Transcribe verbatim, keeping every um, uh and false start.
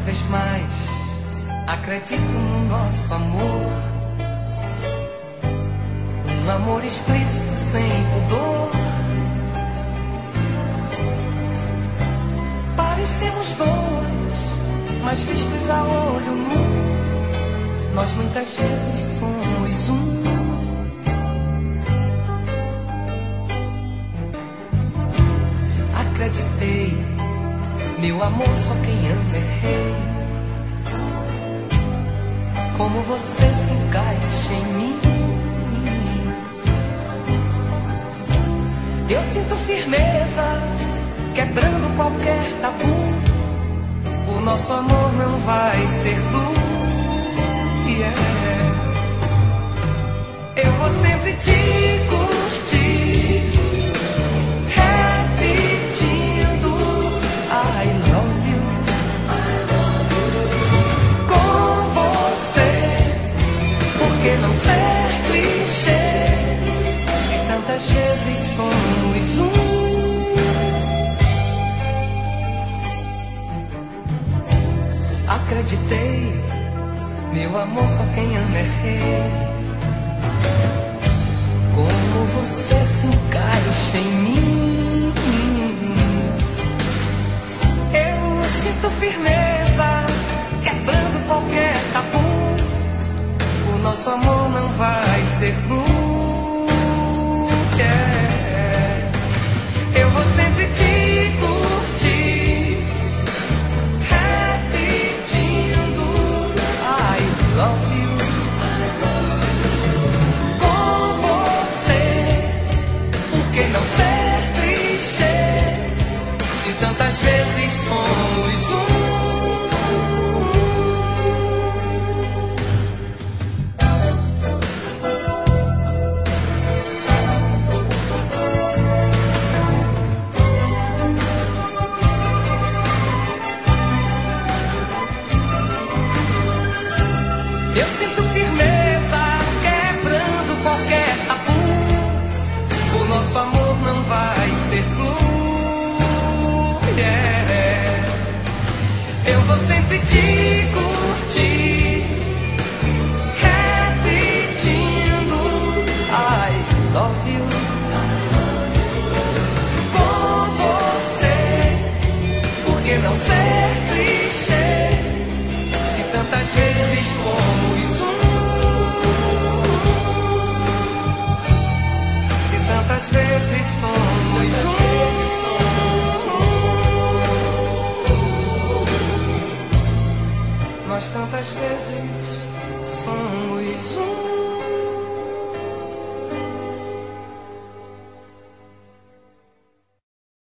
vez mais acredito no nosso amor, um amor explícito sem pudor. Parecemos dois, mas vistos a olho nu, nós muitas vezes somos um. Acreditei, meu amor, só quem ama é rei. Como você se encaixa em mim, eu sinto firmeza, quebrando qualquer tabu. O nosso amor não vai ser blue, yeah. Eu vou sempre te curtir, repetindo I love you, I love you. Com você, por que não ser clichê, se tantas vezes somos um. Acreditei, meu amor, só quem ama é rei. Como você se encaixa em mim, eu sinto firmeza, quebrando qualquer tabu. O nosso amor não vai ser blue, yeah. Eu vou sempre te curtir, repetindo I love you. Não ser clichê, se tantas vezes somos um. Eu sinto firmeza, quebrando qualquer tabu. O nosso amor não vai ser blue, yeah. Eu vou sempre te curtir, repetindo I love you. Com você, por que não ser clichê, se tantas vezes fomos um. Tantas vezes somos um. Nós tantas vezes somos um.